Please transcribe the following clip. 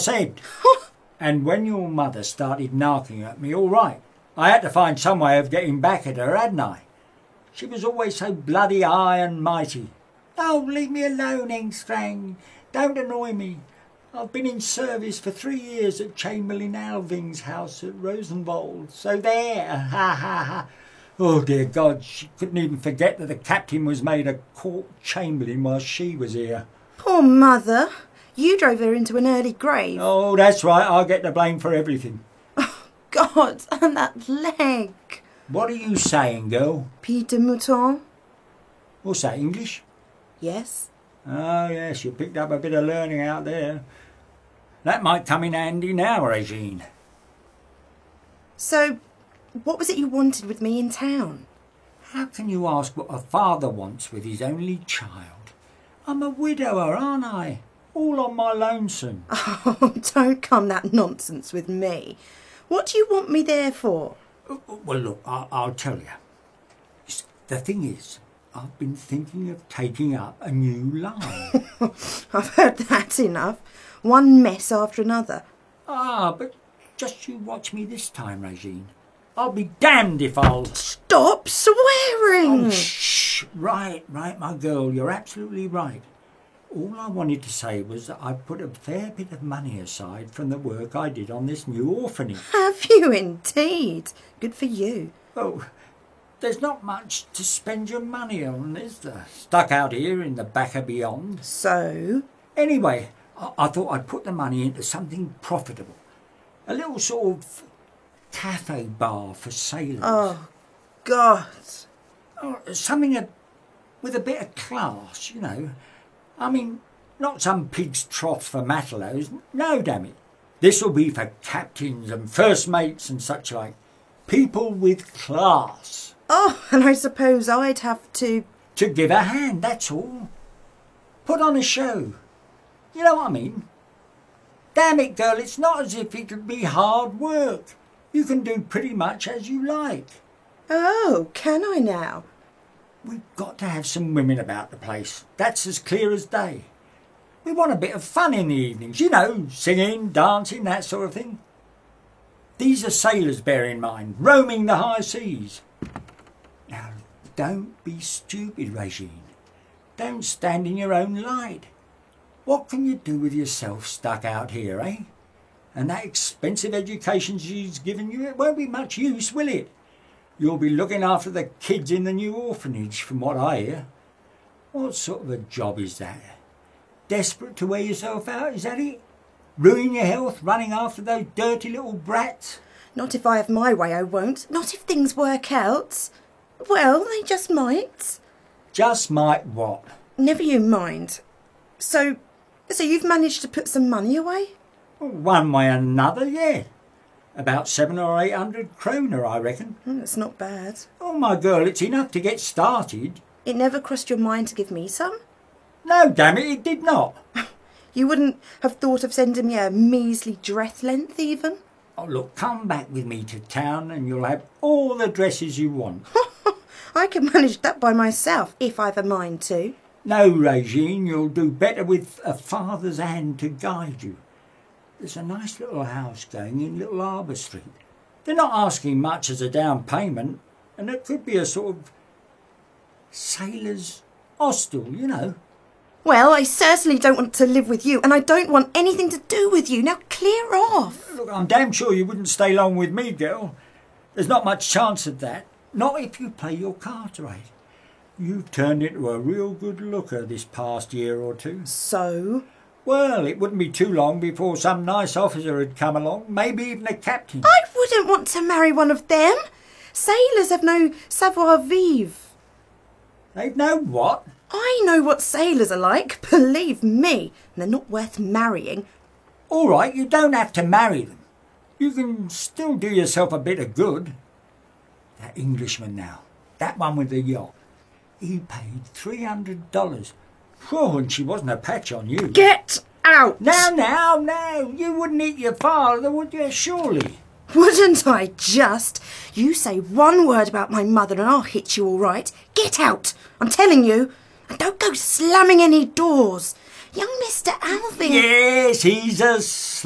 said. And when your mother started knocking at me, all right, I had to find some way of getting back at her, hadn't I? She was always so bloody high and mighty. Oh, leave me alone, Engstrand. Don't annoy me. I've been in service for 3 years at Chamberlain Alving's house at Rosenwald. So there, ha ha ha. Oh dear God, she couldn't even forget that the captain was made a court chamberlain while she was here. Poor mother. You drove her into an early grave. Oh, that's right, I get the blame for everything. Oh, God, and that leg. What are you saying, girl? Pied de mouton? What's that, English? Yes. Oh, yes, you picked up a bit of learning out there. That might come in handy now, Regine. So, what was it you wanted with me in town? How can you ask what a father wants with his only child? I'm a widower, aren't I? All on my lonesome. Oh, don't come that nonsense with me. What do you want me there for? Well, look, I'll tell you. The thing is, I've been thinking of taking up a new line. I've heard that enough. One mess after another. Ah, but just you watch me this time, Regine. I'll be damned if I'll... Stop swearing! Oh, shh! Right, my girl, you're absolutely right. All I wanted to say was that I put a fair bit of money aside from the work I did on this new orphanage. Have you indeed? Good for you. Oh, there's not much to spend your money on, is there? Stuck out here in the back of beyond. So? Anyway, I thought I'd put the money into something profitable. A little sort of cafe bar for sailors. Oh, God. Oh, something with a bit of class, you know. I mean, not some pig's trough for Matelots. No, damn it. This'll be for captains and first mates and such like. People with class. Oh, and I suppose I'd have to... To give a hand, that's all. Put on a show. You know what I mean? Damn it, girl, it's not as if it'll be hard work. You can do pretty much as you like. Oh, can I now? We've got to have some women about the place. That's as clear as day. We want a bit of fun in the evenings, you know, singing, dancing, that sort of thing. These are sailors, bear in mind, roaming the high seas. Now, don't be stupid, Regine. Don't stand in your own light. What can you do with yourself stuck out here, eh? And that expensive education she's given you, it won't be much use, will it? You'll be looking after the kids in the new orphanage, from what I hear. What sort of a job is that? Desperate to wear yourself out, is that it? Ruin your health running after those dirty little brats? Not if I have my way, I won't. Not if things work out. Well, they just might. Just might what? Never you mind. So you've managed to put some money away? One way or another, yeah. About 700 or 800 kroner, I reckon. That's not bad. Oh, my girl, it's enough to get started. It never crossed your mind to give me some? No, damn it, it did not. You wouldn't have thought of sending me a measly dress length, even? Oh, look, come back with me to town and you'll have all the dresses you want. I can manage that by myself, if I've a mind to. No, Regine, you'll do better with a father's hand to guide you. There's a nice little house going in Little Harbour Street. They're not asking much as a down payment, and it could be a sort of sailor's hostel, you know. Well, I certainly don't want to live with you, and I don't want anything to do with you. Now clear off. Look, I'm damn sure you wouldn't stay long with me, girl. There's not much chance of that. Not if you play your cards right. You've turned into a real good looker this past year or two. So? Well, it wouldn't be too long before some nice officer had come along, maybe even a captain. I wouldn't want to marry one of them. Sailors have no savoir-vivre. They've no what? I know what sailors are like, believe me. They're not worth marrying. All right, you don't have to marry them. You can still do yourself a bit of good. That Englishman now, that one with the yacht, he paid $300. Oh, and she wasn't a patch on you. Get out! No, you wouldn't eat your father, would you, surely? Wouldn't I just? You say one word about my mother and I'll hit you all right. Get out, I'm telling you. And don't go slamming any doors. Young Mr. Alving... Yes, he's a